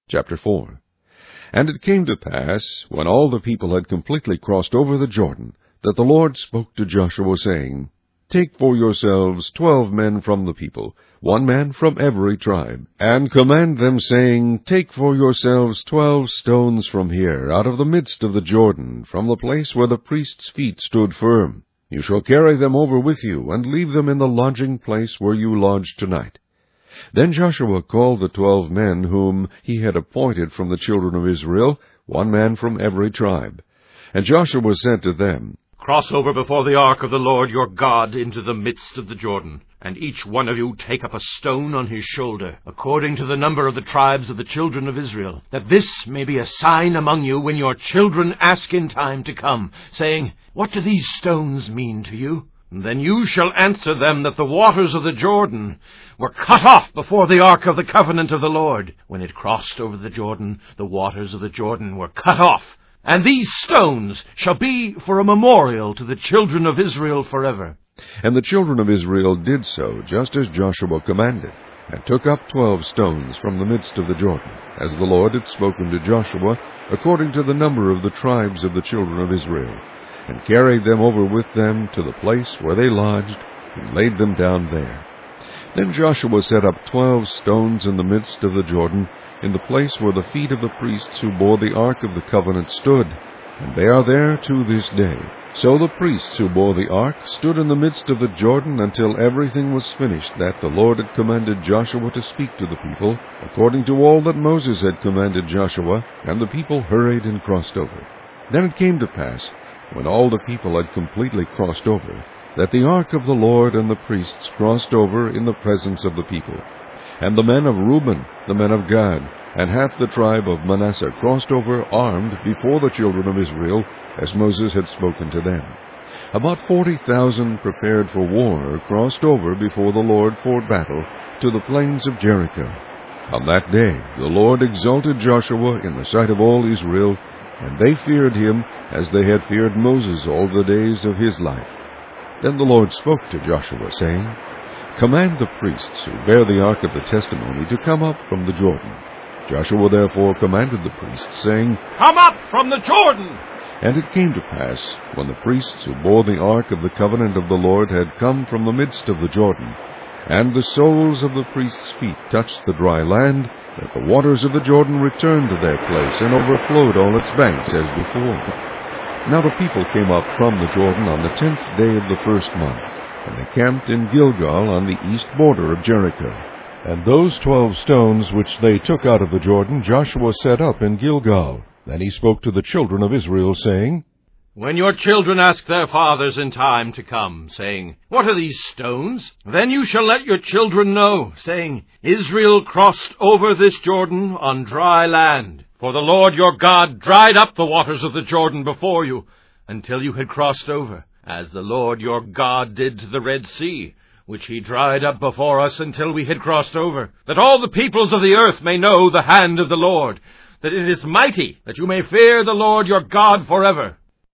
Chapter 4. And it came to pass, when all the people had completely crossed over the Jordan, that the Lord spoke to Joshua, saying, Take for yourselves 12 men from the people, 1 man from every tribe, and command them, saying, Take for yourselves 12 stones from here, out of the midst of the Jordan, from the place where the priest's feet stood firm. You shall carry them over with you, and leave them in the lodging place where you lodge tonight. Then Joshua called the 12 men whom he had appointed from the children of Israel, 1 man from every tribe. And Joshua said to them, Cross over before the ark of the Lord your God into the midst of the Jordan, and each one of you take up a stone on his shoulder, according to the number of the tribes of the children of Israel, that this may be a sign among you when your children ask in time to come, saying, What do these stones mean to you? And then you shall answer them that the waters of the Jordan were cut off before the ark of the covenant of the Lord. When it crossed over the Jordan, the waters of the Jordan were cut off. And these stones shall be for a memorial to the children of Israel forever. And the children of Israel did so, just as Joshua commanded, and took up 12 stones from the midst of the Jordan, as the Lord had spoken to Joshua, according to the number of the tribes of the children of Israel, and carried them over with them to the place where they lodged, and laid them down there. Then Joshua set up 12 stones in the midst of the Jordan, in the place where the feet of the priests who bore the ark of the covenant stood, and they are there to this day. So the priests who bore the ark stood in the midst of the Jordan until everything was finished that the Lord had commanded Joshua to speak to the people, according to all that Moses had commanded Joshua, and the people hurried and crossed over. Then it came to pass, when all the people had completely crossed over, that the ark of the Lord and the priests crossed over in the presence of the people. And the men of Reuben, the men of Gad, and half the tribe of Manasseh crossed over armed before the children of Israel, as Moses had spoken to them. About 40,000 prepared for war crossed over before the Lord for battle to the plains of Jericho. On that day the Lord exalted Joshua in the sight of all Israel, and they feared him as they had feared Moses all the days of his life. Then the Lord spoke to Joshua, saying, Command the priests who bear the ark of the testimony to come up from the Jordan. Joshua therefore commanded the priests, saying, Come up from the Jordan! And it came to pass, when the priests who bore the ark of the covenant of the Lord had come from the midst of the Jordan, and the soles of the priests' feet touched the dry land, that the waters of the Jordan returned to their place, and overflowed all its banks as before. Now the people came up from the Jordan on the 10th day of the first month, and they camped in Gilgal on the east border of Jericho. And those 12 stones which they took out of the Jordan Joshua set up in Gilgal. Then he spoke to the children of Israel, saying, When your children ask their fathers in time to come, saying, What are these stones? Then you shall let your children know, saying, Israel crossed over this Jordan on dry land. For the Lord your God dried up the waters of the Jordan before you, until you had crossed over, as the Lord your God did to the Red Sea, which he dried up before us until we had crossed over, that all the peoples of the earth may know the hand of the Lord, that it is mighty, that you may fear the Lord your God forever.